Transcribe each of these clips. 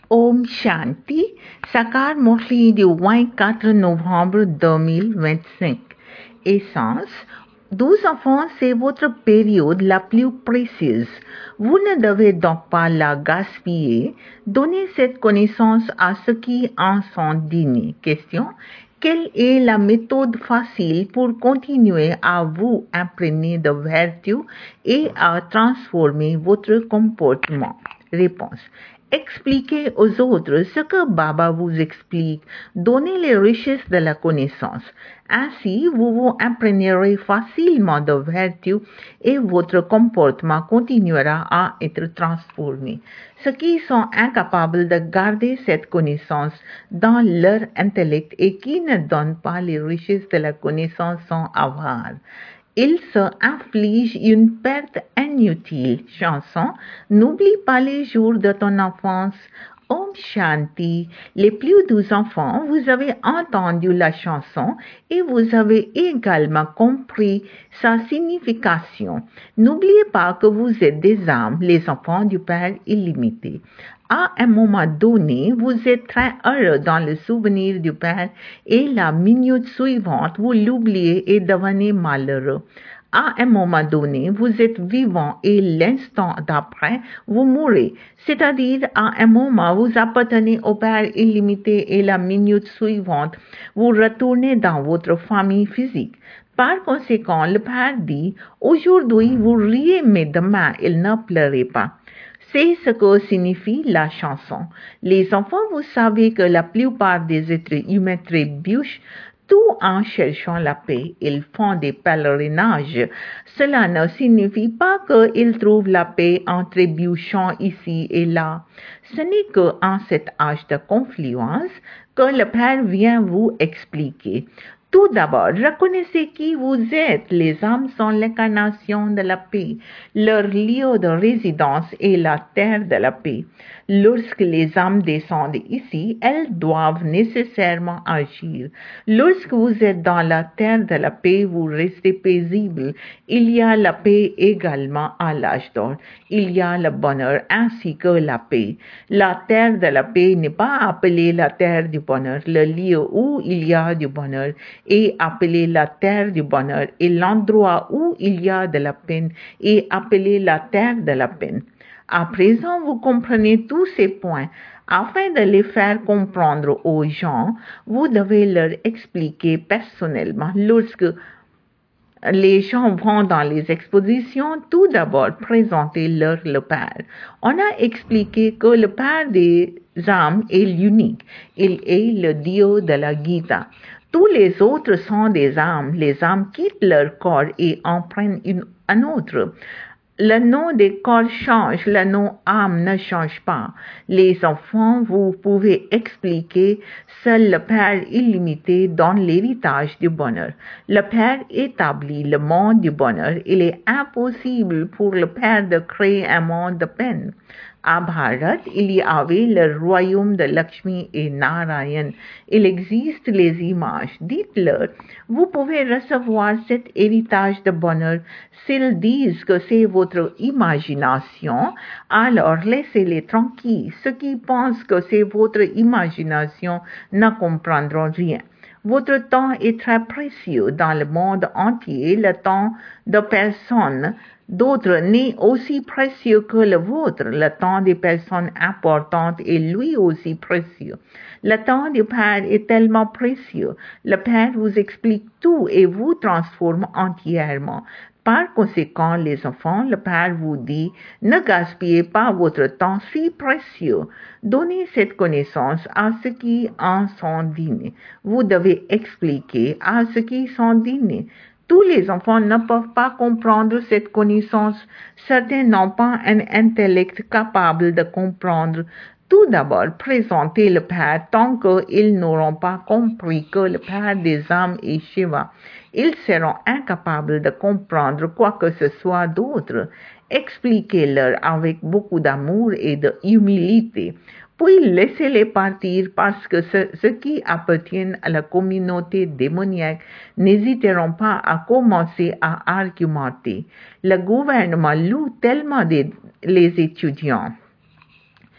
Om Shanti, Sakar Morli du 24 novembre 2025. Essence, 12 enfants, c'est votre période la plus précieuse. Vous ne devez donc pas la gaspiller. Donnez cette connaissance à ceux qui en sont dignes. Question. Quelle est la méthode facile pour continuer à vous imprégner de vertu et à transformer votre comportement? Réponse. Expliquez aux autres ce que Baba vous explique. Donnez les richesses de la connaissance. Ainsi, vous vous imprégnerez facilement de vertu et votre comportement continuera à être transformé. Ceux qui sont incapables de garder cette connaissance dans leur intellect et qui ne donnent pas les richesses de la connaissance sont avares. Il se inflige une perte inutile. Chanson. N'oublie pas les jours de ton enfance. Om Shanti. Les plus doux enfants, vous avez entendu la chanson et vous avez également compris sa signification. N'oubliez pas que vous êtes des âmes, les enfants du Père illimité. À un moment donné, vous êtes très heureux dans le souvenir du Père et la minute suivante, vous l'oubliez et devenez malheureux. À un moment donné, vous êtes vivant et l'instant d'après, vous mourrez. C'est-à-dire, à un moment, vous appartenez au Père illimité et la minute suivante, vous retournez dans votre famille physique. Par conséquent, le Père dit, aujourd'hui vous riez, mais demain il ne pleurez pas. C'est ce que signifie la chanson. Les enfants, vous savez que la plupart des êtres humains trébuchent tout en cherchant la paix. Ils font des pèlerinages. Cela ne signifie pas qu'ils trouvent la paix en trébuchant ici et là. Ce n'est qu'en cet âge de confluence que le Père vient vous expliquer. Tout d'abord, reconnaissez qui vous êtes. Les âmes sont l'incarnation de la paix. Leur lieu de résidence est la terre de la paix. Lorsque les âmes descendent ici, elles doivent nécessairement agir. Lorsque vous êtes dans la terre de la paix, vous restez paisible. Il y a la paix également à l'âge d'or. Il y a le bonheur ainsi que la paix. La terre de la paix n'est pas appelée la terre du bonheur. Le lieu où il y a du bonheur est appelé la terre du bonheur et l'endroit où il y a de la peine est appelé la terre de la peine. À présent, vous comprenez tous ces points. Afin de les faire comprendre aux gens, vous devez leur expliquer personnellement. Lorsque les gens vont dans les expositions, tout d'abord présentez-leur le Père. On a expliqué que le Père des âmes est l'unique. Il est le Dieu de la Gita. Tous les autres sont des âmes. Les âmes quittent leur corps et en prennent un autre. Le nom des corps change, le nom âme ne change pas. Les enfants, vous pouvez expliquer, seul le Père illimité donne l'héritage du bonheur. Le Père établit le monde du bonheur. Il est impossible pour le Père de créer un monde de peine. À Bharat, il y avait le royaume de Lakshmi et Narayan. Il existe les images. Dites-leur, vous pouvez recevoir cet héritage de bonheur. S'ils disent que c'est votre imagination, alors laissez-les tranquilles. Ceux qui pensent que c'est votre imagination ne comprendront rien. Votre temps est très précieux dans le monde entier. Le temps de personnes d'autres n'est aussi précieux que le vôtre. Le temps des personnes importantes est lui aussi précieux. Le temps du Père est tellement précieux. Le Père vous explique tout et vous transforme entièrement. Par conséquent, les enfants, le Père vous dit, ne gaspillez pas votre temps si précieux. Donnez cette connaissance à ceux qui en sont dignes. Vous devez expliquer à ceux qui sont dignes. Tous les enfants ne peuvent pas comprendre cette connaissance. Certains n'ont pas un intellect capable de comprendre. Tout d'abord, présentez le Père tant qu'ils n'auront pas compris que le Père des âmes est Shiva. Ils seront incapables de comprendre quoi que ce soit d'autre. Expliquez-leur avec beaucoup d'amour et d'humilité. Puis laissez-les partir parce que ceux qui appartiennent à la communauté démoniaque n'hésiteront pas à commencer à argumenter. Le gouvernement loue tellement les étudiants.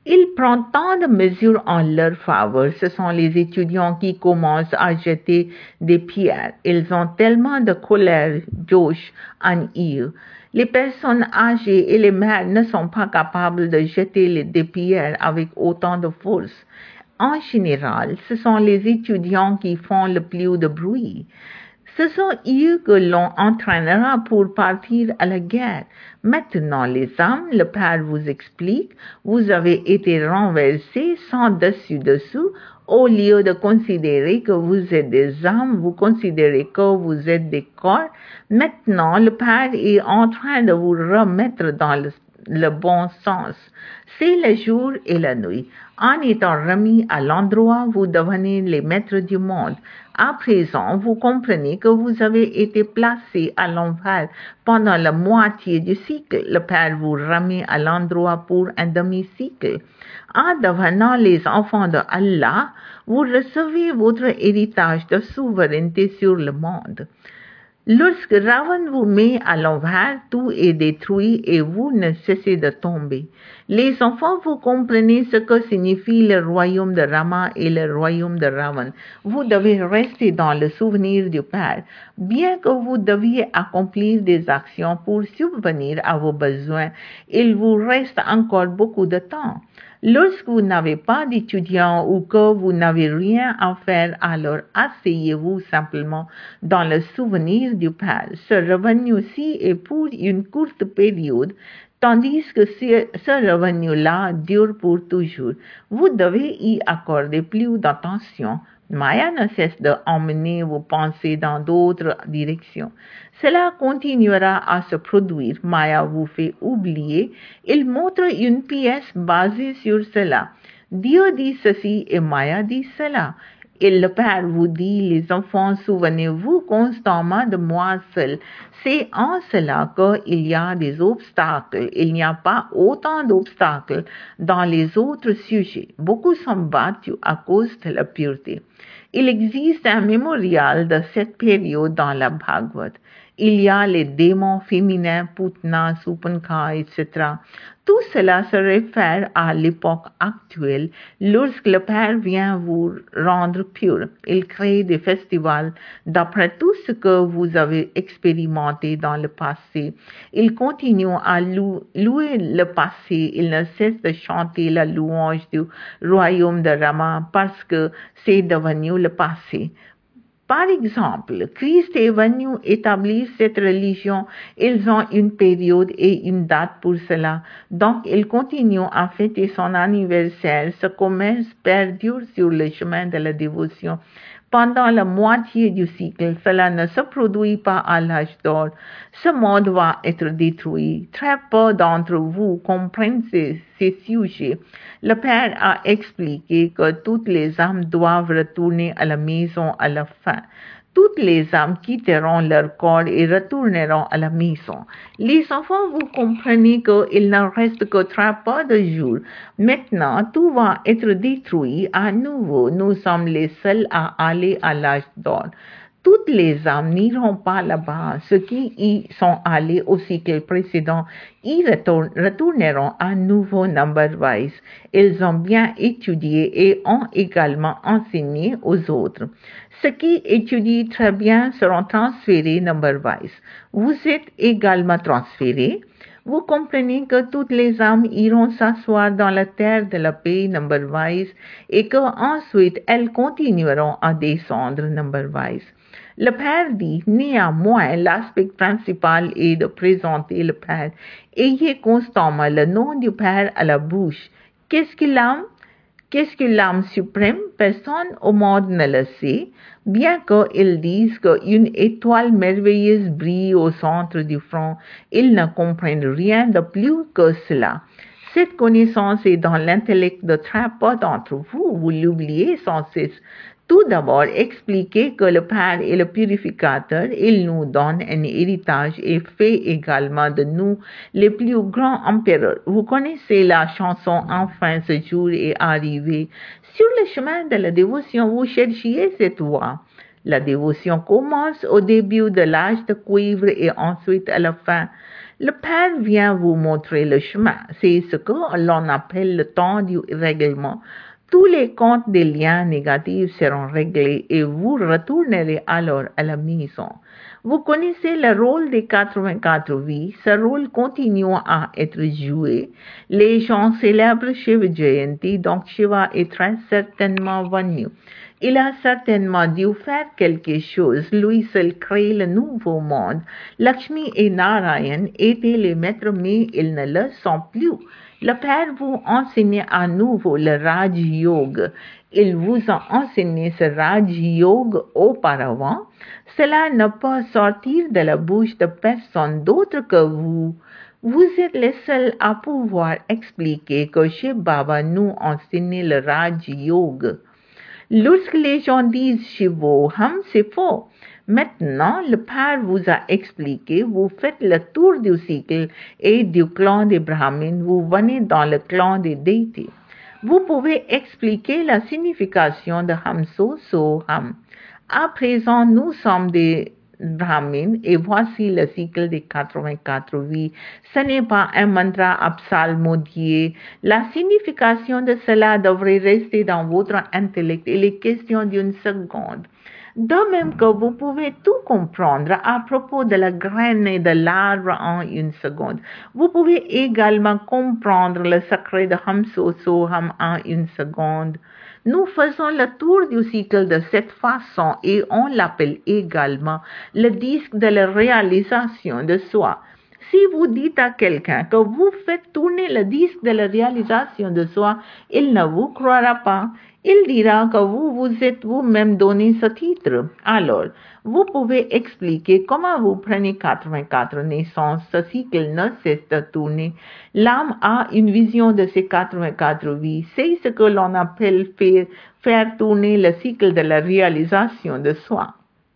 Il prend tant de mesures en leur faveur. Ce sont les étudiants qui commencent à jeter des pierres. Ils ont tellement de colère, Josh en eux. Les personnes âgées et les mères ne sont pas capables de jeter des pierres avec autant de force. En général, ce sont les étudiants qui font le plus de bruit. Ce sont eux que l'on entraînera pour partir à la guerre. Maintenant, les âmes, le Père vous explique, vous avez été renversés sans dessus-dessous. Au lieu de considérer que vous êtes des âmes, vous considérez que vous êtes des corps. Maintenant, le Père est en train de vous remettre dans le bon sens. C'est le jour et la nuit. En étant remis à l'endroit, vous devenez les maîtres du monde. À présent, vous comprenez que vous avez été placés à l'envers pendant la moitié du cycle. Le Père vous remet à l'endroit pour un demi-cycle. En devenant les enfants de Allah, vous recevez votre héritage de souveraineté sur le monde. Lorsque Ravan vous met à l'envers, tout est détruit et vous ne cessez de tomber. Les enfants, vous comprenez ce que signifie le royaume de Rama et le royaume de Ravan. Vous devez rester dans le souvenir du Père, bien que vous deviez accomplir des actions pour subvenir à vos besoins. Il vous reste encore beaucoup de temps. Lorsque vous n'avez pas d'étudiants ou que vous n'avez rien à faire, alors asseyez-vous simplement dans le souvenir du Père. Ce revenu-ci est pour une courte période, tandis que ce revenu-là dure pour toujours. Vous devez y accorder plus d'attention. Maya ne cesse d'emmener vos pensées dans d'autres directions. Cela continuera à se produire. Maya vous fait oublier. Il montre une pièce basée sur cela. Dieu dit ceci et Maya dit cela. Et le Père vous dit, les enfants, souvenez-vous constamment de moi seul. C'est en cela qu'il y a des obstacles. Il n'y a pas autant d'obstacles dans les autres sujets. Beaucoup sont battus à cause de la pureté. Il existe un mémorial de cette période dans la Bhagavad. Il y a les démons féminins, Putna, Supanka, etc. Tout cela se réfère à l'époque actuelle, lorsque le Père vient vous rendre pur. Il crée des festivals d'après tout ce que vous avez expérimenté dans le passé. Il continue à louer le passé. Il ne cesse de chanter la louange du royaume de Rama parce que c'est devenu le passé. Par exemple, Christ est venu établir cette religion. Ils ont une période et une date pour cela. Donc, ils continuent à fêter son anniversaire. Ce commerce perdure sur le chemin de la dévotion. Pendant la moitié du cycle, cela ne se produit pas à l'âge d'or. Ce monde va être détruit. Très peu d'entre vous comprennent ces sujets. Le Père a expliqué que toutes les âmes doivent retourner à la maison à la fin. Toutes les âmes quitteront leur corps et retourneront à la maison. Les enfants, vous comprenez qu'il ne reste que très peu de jours. Maintenant, tout va être détruit à nouveau. Nous sommes les seuls à aller à l'âge d'or. Toutes les âmes n'iront pas là-bas. Ceux qui y sont allés au cycle précédent y retourneront à nouveau number-wise. Ils ont bien étudié et ont également enseigné aux autres. Ceux qui étudient très bien seront transférés number-wise. Vous êtes également transférés. Vous comprenez que toutes les âmes iront s'asseoir dans la terre de la paix number-wise et qu'ensuite elles continueront à descendre number-wise. Le Père dit, néanmoins, l'aspect principal est de présenter le Père. Ayez constamment le nom du Père à la bouche. Qu'est-ce que l'âme? Qu'est-ce que l'âme suprême? Personne au monde ne le sait, bien qu'ils disent qu'une étoile merveilleuse brille au centre du front. Ils ne comprennent rien de plus que cela. Cette connaissance est dans l'intellect de très peu d'entre vous. Vous l'oubliez sans cesse. Tout d'abord, expliquez que le Père est le purificateur. Il nous donne un héritage et fait également de nous les plus grands empereurs. Vous connaissez la chanson « Enfin ce jour est arrivé ». Sur le chemin de la dévotion, vous cherchiez cette voie. La dévotion commence au début de l'âge de cuivre et ensuite à la fin. Le Père vient vous montrer le chemin. C'est ce que l'on appelle le temps du règlement. Tous les comptes des liens négatifs seront réglés et vous retournerez alors à la maison. Vous connaissez le rôle des 84 vies. Ce rôle continue à être joué. Les gens célèbrent Shiva Jayanti, donc Shiva est très certainement venu. Il a certainement dû faire quelque chose. Lui seul crée le nouveau monde. Lakshmi et Narayan étaient les maîtres, mais ils ne le sont plus. Le Père vous enseigne à nouveau le Raj Yoga. Il vous a enseigné ce Raj Yoga auparavant. Cela ne peut sortir de la bouche de personne d'autre que vous. Vous êtes les seuls à pouvoir expliquer que Shiv Baba nous enseigne le Raj Yoga. Lorsque les gens disent Shivoham, c'est faux. Maintenant, le Père vous a expliqué, vous faites le tour du cycle et du clan des Brahmins, vous venez dans le clan des déités. Vous pouvez expliquer la signification de Hamso Soham. À présent, nous sommes des Brahmins et voici le cycle des 84 vies. Ce n'est pas un mantra psalmodié. La signification de cela devrait rester dans votre intellect. Il est question d'une seconde. De même que vous pouvez tout comprendre à propos de la graine et de l'arbre en une seconde, vous pouvez également comprendre le secret de Hamso Soham en une seconde. Nous faisons le tour du cycle de cette façon et on l'appelle également le disque de la réalisation de soi. Si vous dites à quelqu'un que vous faites tourner le disque de la réalisation de soi, il ne vous croira pas. Il dira que vous vous êtes vous-même donné ce titre. Alors, vous pouvez expliquer comment vous prenez 84 naissances. Ce cycle ne cesse de tourner. L'âme a une vision de ces 84 vies. C'est ce que l'on appelle faire tourner le cycle de la réalisation de soi.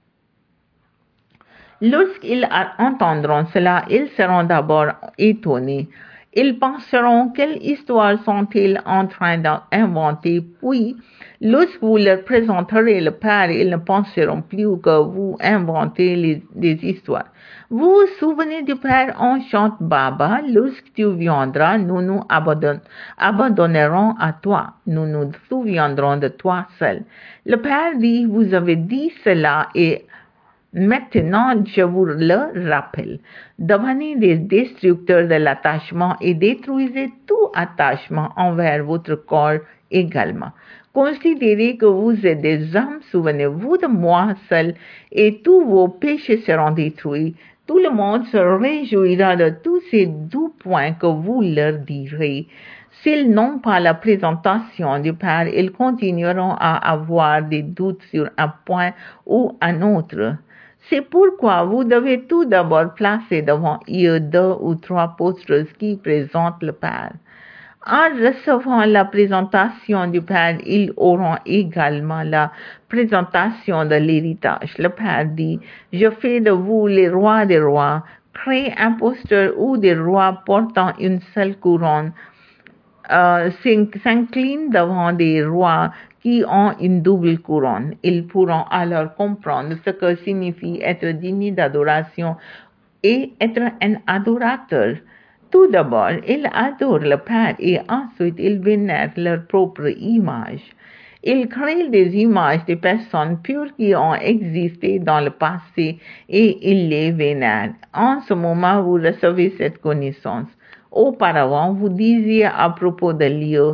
Lorsqu'ils entendront cela, ils seront d'abord étonnés. Ils penseront quelle histoire sont-ils en train d'inventer, puis, lorsque vous leur présenterez le Père, ils ne penseront plus que vous inventez des histoires. Vous vous souvenez du Père, on chante Baba, lorsque tu viendras, nous nous abandonnerons à toi, nous nous souviendrons de toi seul. Le Père dit, vous avez dit cela et maintenant, je vous le rappelle, devenez des destructeurs de l'attachement et détruisez tout attachement envers votre corps également. Considérez que vous êtes des âmes, souvenez-vous de moi seul et tous vos péchés seront détruits. Tout le monde se réjouira de tous ces doux points que vous leur direz. S'ils n'ont pas la présentation du Père, ils continueront à avoir des doutes sur un point ou un autre. C'est pourquoi vous devez tout d'abord placer devant eux 2 ou 3 postres qui présentent le Père. En recevant la présentation du Père, ils auront également la présentation de l'héritage. Le Père dit, je fais de vous les rois des rois. Créez un poster ou des rois portant une seule couronne. S'inclinent devant des rois qui ont une double couronne. Ils pourront alors comprendre ce que signifie être digne d'adoration et être un adorateur. Tout d'abord, ils adorent le Père et ensuite ils vénèrent leur propre image. Ils créent des images de personnes pures qui ont existé dans le passé et ils les vénèrent. En ce moment, vous recevez cette connaissance. Auparavant, vous disiez à propos de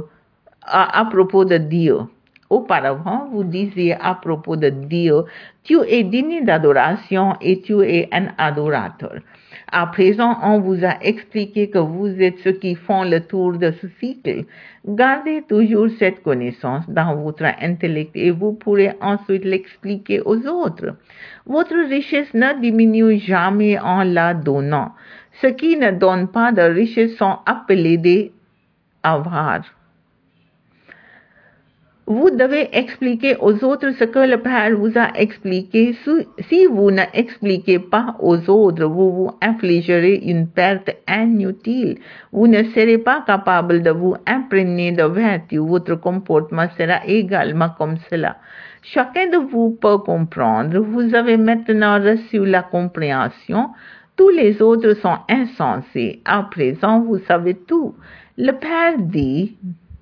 Dieu. Auparavant, vous disiez à propos de Dieu, tu es digne d'adoration et tu es un adorateur. À présent, on vous a expliqué que vous êtes ceux qui font le tour de ce cycle. Gardez toujours cette connaissance dans votre intellect et vous pourrez ensuite l'expliquer aux autres. Votre richesse ne diminue jamais en la donnant. Ceux qui ne donnent pas de richesse sont appelés des avares. Vous devez expliquer aux autres ce que le Père vous a expliqué. Si vous ne expliquez pas aux autres, vous vous infligerez une perte inutile. Vous ne serez pas capable de vous imprégner de vertu. Votre comportement sera également comme cela. Chacun de vous peut comprendre. Vous avez maintenant reçu la compréhension. Tous les autres sont insensés. À présent, vous savez tout. Le père dit,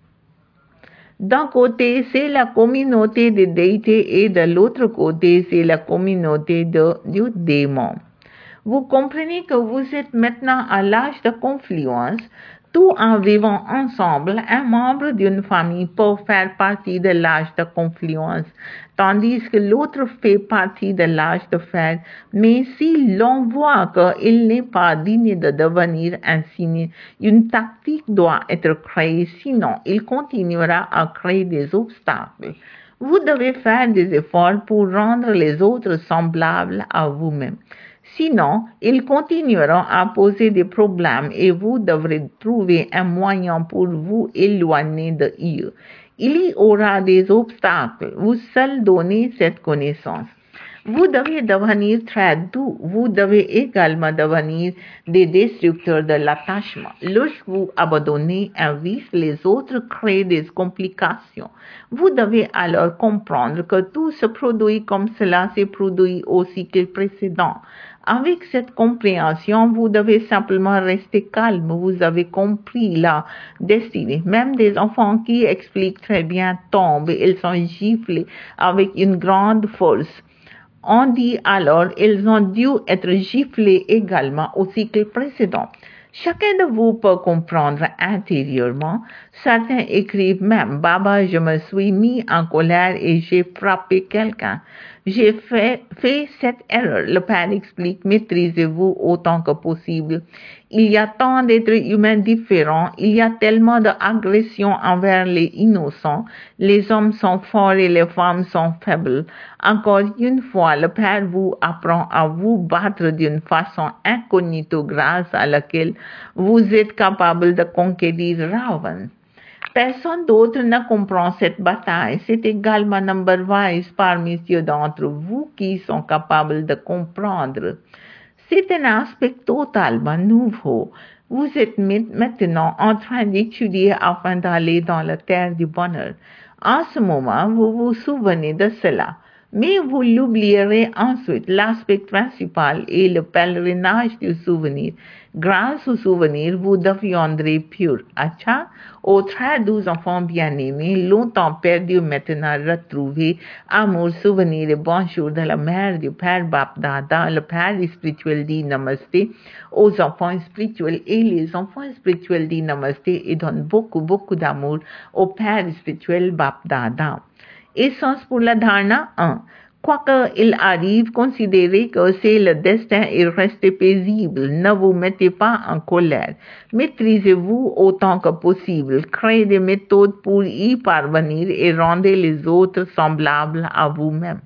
d'un côté, c'est la communauté des déités et de l'autre côté, c'est la communauté du démon. Vous comprenez que vous êtes maintenant à l'âge de confluence. Tout en vivant ensemble, un membre d'une famille peut faire partie de l'âge de confluence, tandis que l'autre fait partie de l'âge de fer. Mais si l'on voit qu'il n'est pas digne de devenir un signe, une tactique doit être créée, sinon il continuera à créer des obstacles. Vous devez faire des efforts pour rendre les autres semblables à vous-même. Sinon, ils continueront à poser des problèmes et vous devrez trouver un moyen pour vous éloigner d'eux. Il y aura des obstacles. Vous seul donnez cette connaissance. Vous devez devenir très doux. Vous devez également devenir des destructeurs de l'attachement. Lorsque vous abandonnez un vice, les autres créent des complications. Vous devez alors comprendre que tout se produit comme cela s'est produit au cycle précédent. Avec cette compréhension, vous devez simplement rester calme. Vous avez compris la destinée. Même des enfants qui expliquent très bien tombent. Ils sont giflés avec une grande force. On dit alors ils ont dû être giflés également au cycle précédent. Chacun de vous peut comprendre intérieurement. Certains écrivent même, Baba, je me suis mis en colère et j'ai frappé quelqu'un. J'ai fait cette erreur. Le Père explique, maîtrisez-vous autant que possible. Il y a tant d'êtres humains différents, il y a tellement d'agressions envers les innocents. Les hommes sont forts et les femmes sont faibles. Encore une fois, le Père vous apprend à vous battre d'une façon incognito grâce à laquelle vous êtes capable de conquérir Ravan. Personne d'autre ne comprend cette bataille. C'est également number wise parmi ceux d'entre vous qui sont capables de comprendre. C'est un aspect totalement nouveau. Vous êtes maintenant en train d'étudier afin d'aller dans la terre du bonheur. En ce moment, vous vous souvenez de cela. Mais vous l'oublierez ensuite. L'aspect principal est le pèlerinage du souvenir. Grâce au souvenir, vous deviendrez pur. Acha, aux très doux enfants bien-aimés, longtemps perdus, maintenant retrouvés, amour, souvenir et bonjour de la mère du Père Bapdada, le Père spirituel dit Namasté aux enfants spirituels et les enfants spirituels dit Namasté et donnent beaucoup d'amour au Père spirituel Bapdada. Essence pour la dharna 1. Quoique il arrive, considérez que c'est le destin et restez paisible. Ne vous mettez pas en colère. Maîtrisez-vous autant que possible. Créez des méthodes pour y parvenir et rendez les autres semblables à vous-même.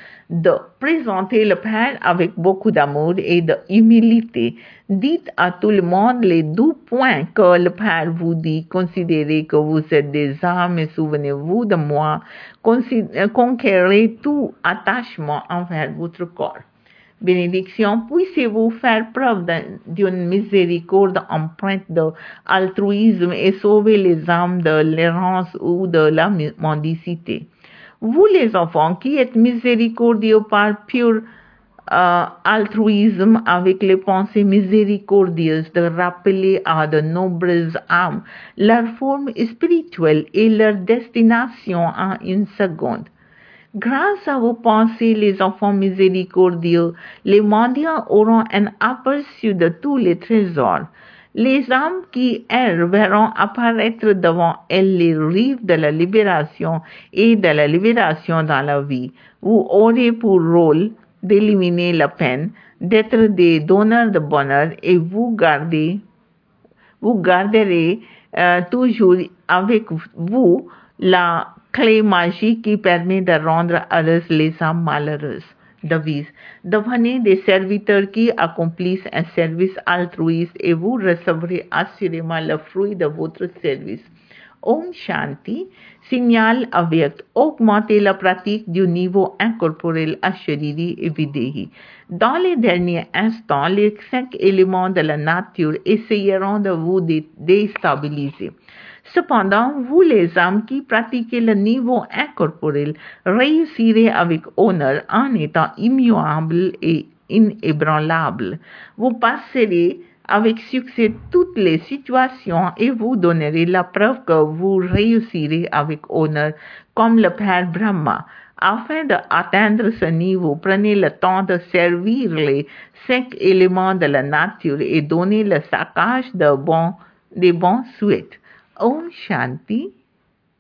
De présenter le Père avec beaucoup d'amour et d'humilité. Dites à tout le monde les 12 points que le Père vous dit. Considérez que vous êtes des âmes et souvenez-vous de moi. Conquérez tout attachement envers votre corps. Bénédiction, puissiez-vous faire preuve d'une miséricorde empreinte d'altruisme et sauver les âmes de l'errance ou de la mendicité. Vous les enfants qui êtes miséricordieux par pur altruisme avec les pensées miséricordieuses de rappeler à de nombreuses âmes leur forme spirituelle et leur destination en une seconde. Grâce à vos pensées, les enfants miséricordieux, les mendiants auront un aperçu de tous les trésors. Les âmes qui errent verront apparaître devant elles les rives de la libération et de la libération dans la vie. Vous aurez pour rôle d'éliminer la peine, d'être des donneurs de bonheur et vous garderez toujours avec vous la clé magique qui permet de rendre heureuses les âmes malheureuses. Devise. Devenez des serviteurs qui accomplissent un service altruiste et vous recevrez assurément le fruit de votre service. Om Shanti, signal avyakt, augmenter la pratique du niveau incorporel Ashariri et Videhi. Dans les derniers instants, les 5 éléments de la nature essayeront de vous déstabiliser. Cependant, vous les âmes qui pratiquez le niveau incorporel réussirez avec honneur en étant immuables et inébranlable. Vous passerez avec succès toutes les situations et vous donnerez la preuve que vous réussirez avec honneur comme le Père Brahma. Afin d'atteindre ce niveau, prenez le temps de servir les 5 éléments de la nature et donnez le saccage des bons souhaits. Om Shanti.